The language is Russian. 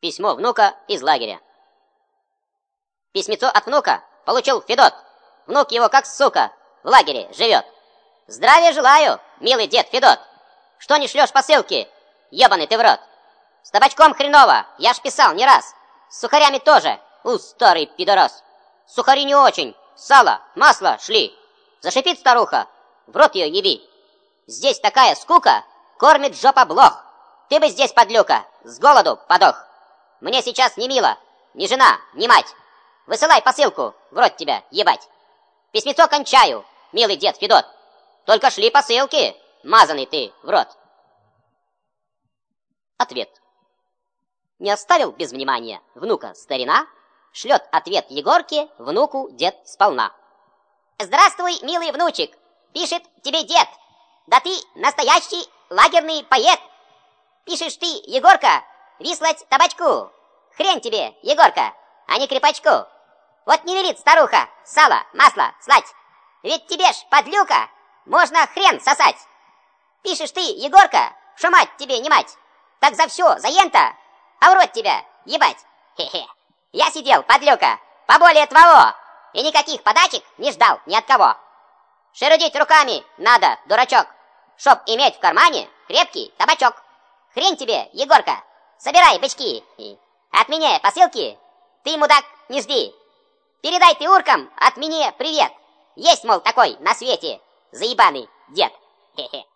Письмо внука из лагеря. Письмецо от внука получил Федот. Внук его, как сука, в лагере живет. Здравия желаю, милый дед Федот. Что не шлешь посылки, ебаный ты в рот? С табачком хреново, я ж писал не раз. С сухарями тоже, старый пидорас. Сухари не очень, сало, масло шли. Зашипит старуха, в рот ее еби. Здесь такая скука, кормит жопа блох. Ты бы здесь, подлюка, с голоду подох. Мне сейчас не мило, ни жена, ни мать. Высылай посылку, в рот тебя ебать. Письмецо кончаю, милый дед Федот. Только шли посылки, мазанный ты в рот. Ответ. Не оставил без внимания внука старина, шлет ответ Егорке внуку дед сполна. Здравствуй, милый внучек, пишет тебе дед. Да ты настоящий лагерный поэт. Пишешь ты, Егорка, вислать табачку. Хрен тебе, Егорка, а не крепачку. Вот не велит старуха сало, масло слать. Ведь тебе ж, подлюка, можно хрен сосать. Пишешь ты, Егорка, что мать тебе не мать. Так за все, за ента, а в рот тебя ебать. Хе-хе. Я сидел, подлюка, поболее твоего, и никаких подачек не ждал ни от кого. Шерудить руками надо, дурачок, чтоб иметь в кармане крепкий табачок. Хрень тебе, Егорка, собирай бычки. От меня посылки ты, мудак, не жди. Передай ты уркам от меня привет. Есть, мол, такой на свете заебаный дед. Хе-хе.